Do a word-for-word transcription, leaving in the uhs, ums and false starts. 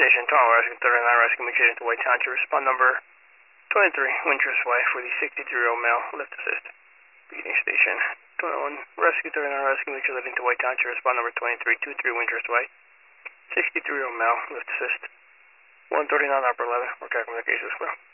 Station, twelve Rescue thirty-nine, Rescue Mutual to White Township. Respond number twenty-three, Winter's Way, for the sixty-three-year-old male. Lift assist. Beginning Station, twenty-one, Rescue thirty-nine, Rescue Mutual to White Township. Respond number twenty-three, two three, Winter's Way. sixty-three-year-old male. Lift assist. one thirty-nine, Upper eleven. We're calculating the case as well.